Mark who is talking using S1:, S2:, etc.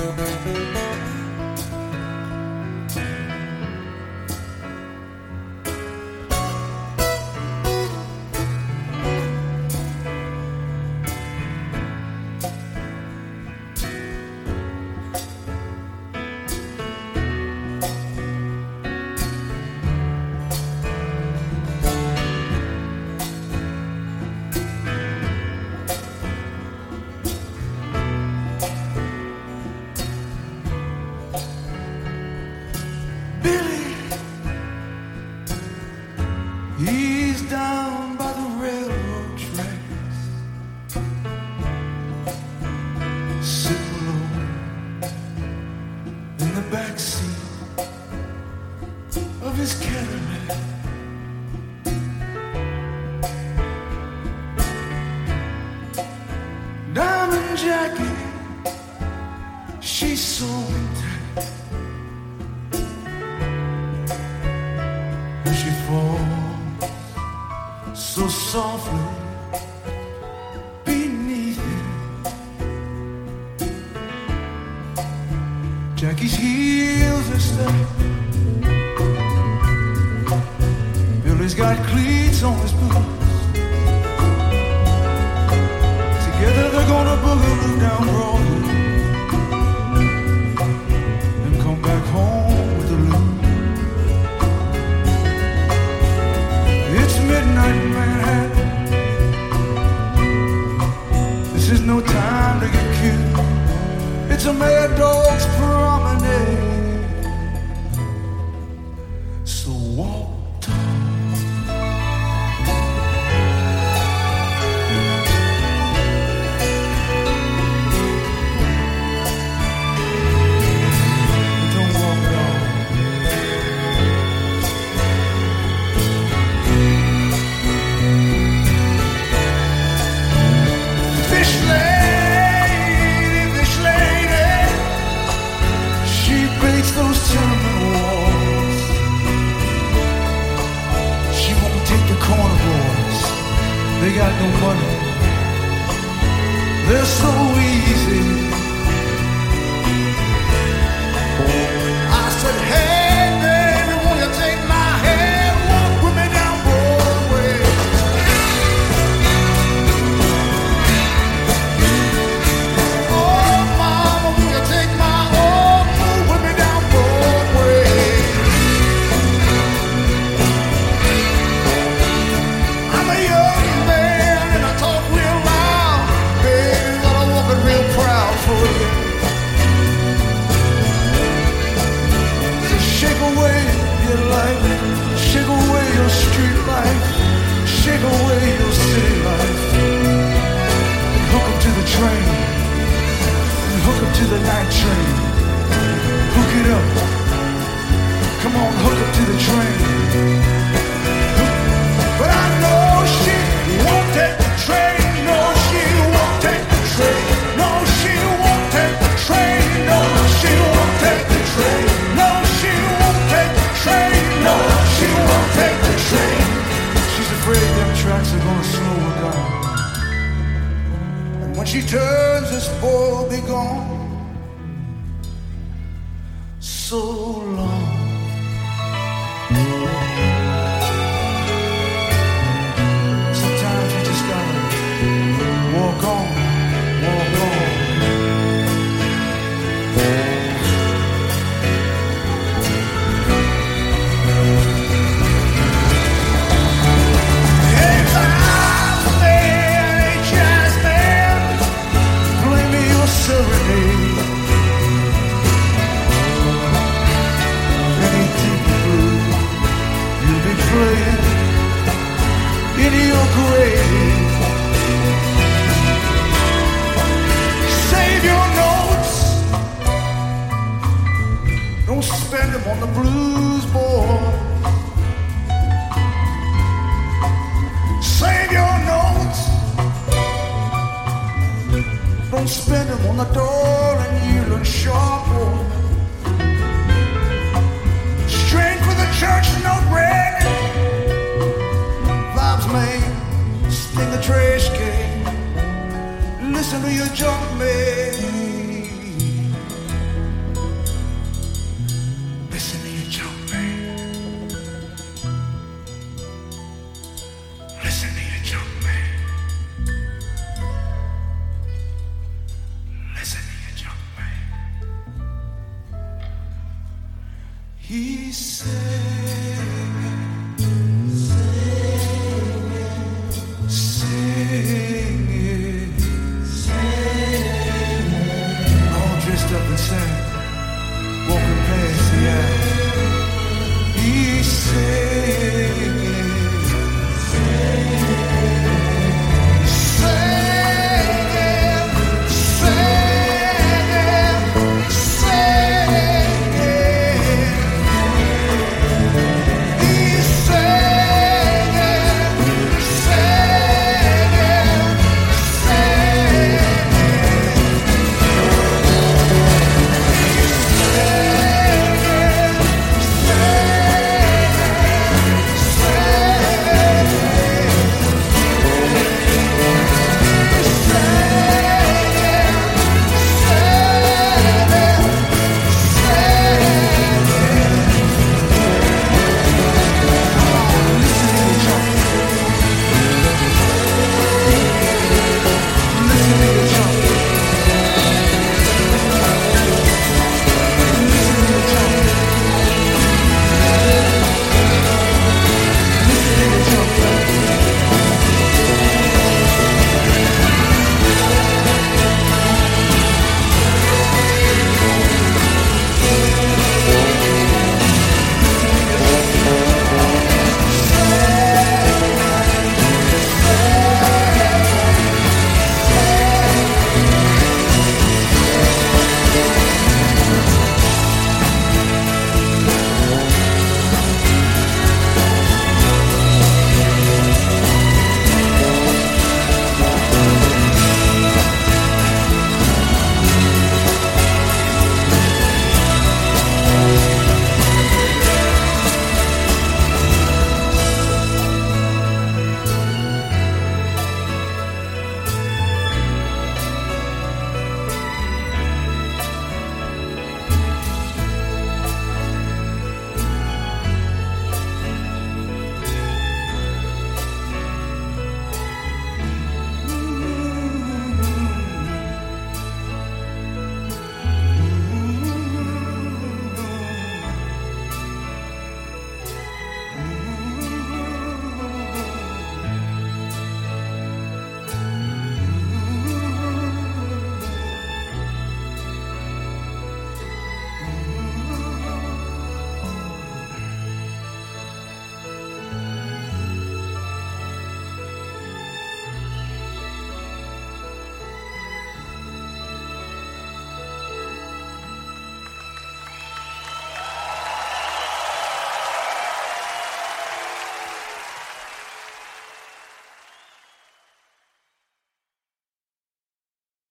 S1: He's down by the railroad tracks, sitting alone in the back seat of his Cadillac. Diamond jacket, she's so intact, and she falls so softly beneath him. Jackie's heels are stuck. Billy's got cleats on his boots. Together they're gonna boogaloo down Broadway and come back home with the loot. It's midnight in Manhattan. This is no time to get cute. It's a mad dog's promenade. So walk tall. Don't walk at all. Fish lady, she bakes those tenement walls. She won't take the corner boys. They got no money. They're so easy. I said, hey baby, won't you take my hand, walk with me down Broadway? Oh mama, won't you take my arm, move with me down Broadway? I'm a young man and I talk real loud, baby, but I'm walking real proud for you. So shake away your life, shake away your street life, shake away your city life, and hook up to the train, and hook up to the night train, hook it up, come on, hook up to the train. But I know she won't take the train, no, she won't take the train, no, she won't take the train, no, she won't take the train, no, she won't take the train, no, she won't take the train. She's afraid them tracks are gonna slow her down, and when she turns, this boy will be gone. So long. Sometimes you just gotta walk on, walk on. Hey, vibes man, hey, jazz man, play me your serenade. Anything blue, you'll be playing in your grave. Save your notes, don't spend them on the blues, boy. Save your notes, don't spend them on the door and you look sharp, boy. Strength for the church, no bread. Vibes man, sting the trash can. Listen to your junk man. He's singing, singing, all dressed up and sang.